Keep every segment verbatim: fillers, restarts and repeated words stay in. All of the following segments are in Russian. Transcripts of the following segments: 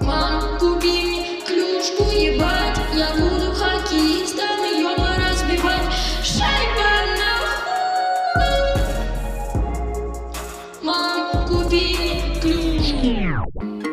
Мам, купи мне клюшку, ебать. Я буду хоккеистом, ее разбивать. Шайба нахуй. Мам, купи мне клюшку.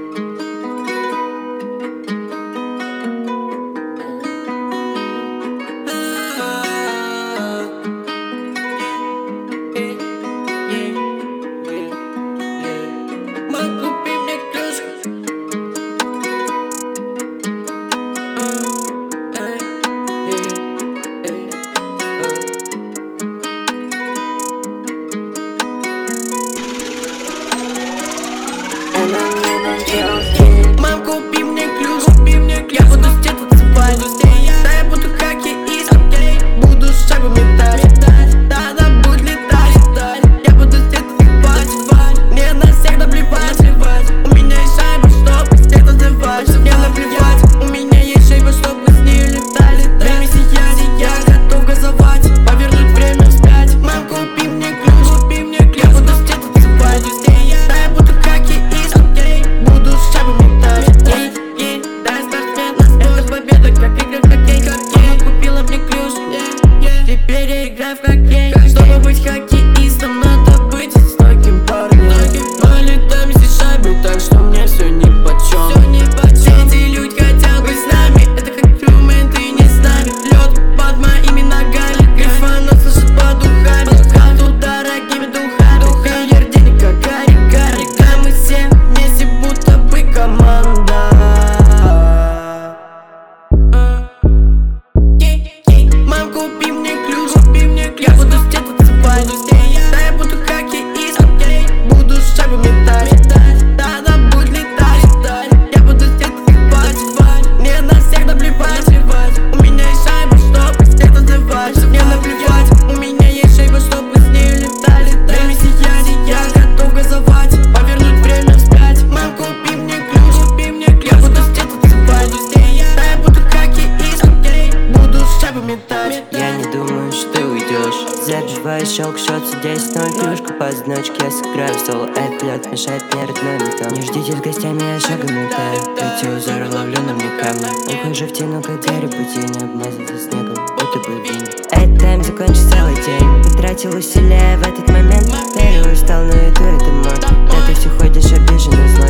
Мам, купи мне ключ, купи мне ключ. Я буду с тебя танцевать, да я буду хоккеист, окей. Буду шайбу метать, да она будет летать. Я буду с тебя танцевать, мне на всех наплевать. У меня есть шайба, чтобы с тебя танцевать. Мне наплевать, у меня есть шайба, чтобы с ней летали. Время сияние, я готов газовать, повернуть время вспять. Мам, купи мне ключ, купи мне ключ. Я буду с тебя танцевать, да я буду хоккеист, окей. Буду шайбу метать, ей, ей, дай спортсмен. Это победа, как игра в хоккей, хоккей. Купила мне ключ, теперь я играю в хоккей. Чтобы быть хоккеистом, надо быть стойким парнем. Полетаем здесь шайбы, так что мне все нипочем. Эти люди хотят быть с нами, это как Трюмен, ты не с нами. Лед под моими ногами, грифана слышит под духами. Тут дорогими духами, кайер денег, как Гарри. А мы все вместе, будто бы команда. Мам, купи мне ключ, купи мне ключ. Я буду с тебя танцевать, да я буду хоккеист, окей. Буду шайбу метать, да она будет летать. Я буду с тебя танцевать, мне на всех наплевать. У меня есть шайба, чтобы с тебя танцевать. Мне наплевать, у меня есть шайба, чтобы с ней летали. Время сияние, я готов газовать, повернуть время вспять. Мам, купи мне ключ, купи мне ключ. Я буду с тебя танцевать, да я буду хоккеист, окей. Буду шайбу метать. Я не думаю, что ты уйдешь. Заржеваю щелк, счется десять ноль. Клюшка по задночке, я сыграю в соло. Этот лед мешает мне родной металл. Не ждите с гостями, я шагом летаю. Эти узоры ловлю на мне камни. Ухожу в тину, как двери пути, не обмазаться снегом, будто бы винь. Этот тайм закончится целый день. Потратил усилия в этот момент. Я устал, но иду, это мод. Да ты все ходишь обиженный, злой.